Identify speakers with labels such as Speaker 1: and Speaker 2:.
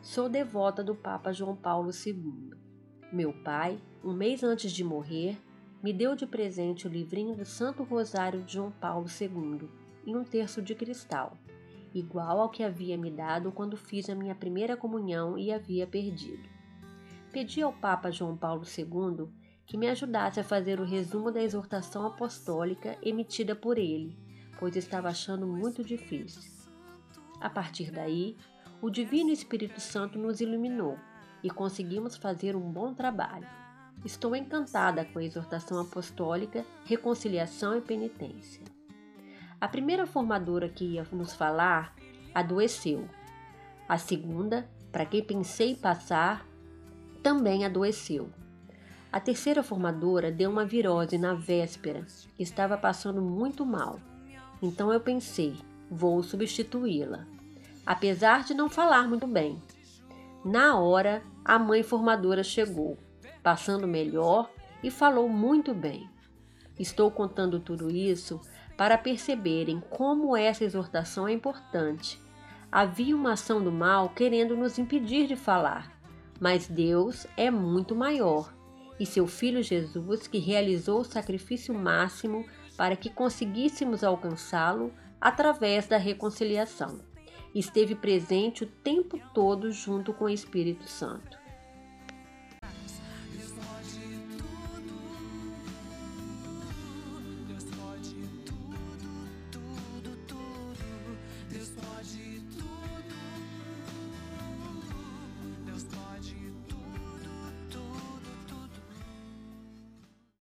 Speaker 1: Sou devota do Papa João Paulo II. Meu pai, um mês antes de morrer, me deu de presente o livrinho do Santo Rosário de João Paulo II em um terço de cristal, igual ao que havia me dado quando fiz a minha primeira comunhão e havia perdido. Pedi ao Papa João Paulo II que me ajudasse a fazer o resumo da exortação apostólica emitida por ele, pois estava achando muito difícil. A partir daí, o Divino Espírito Santo nos iluminou e conseguimos fazer um bom trabalho. Estou encantada com a exortação apostólica, reconciliação e penitência. A primeira formadora que ia nos falar adoeceu. A segunda, para quem pensei passar, também adoeceu. A terceira formadora deu uma virose na véspera e estava passando muito mal. Então eu pensei, vou substituí-la, apesar de não falar muito bem. Na hora, a mãe formadora chegou, passando melhor e falou muito bem. Estou contando tudo isso para perceberem como essa exortação é importante. Havia uma ação do mal querendo nos impedir de falar, mas Deus é muito maior e seu Filho Jesus, que realizou o sacrifício máximo para que conseguíssemos alcançá-lo através da reconciliação, esteve presente o tempo todo junto com o Espírito Santo.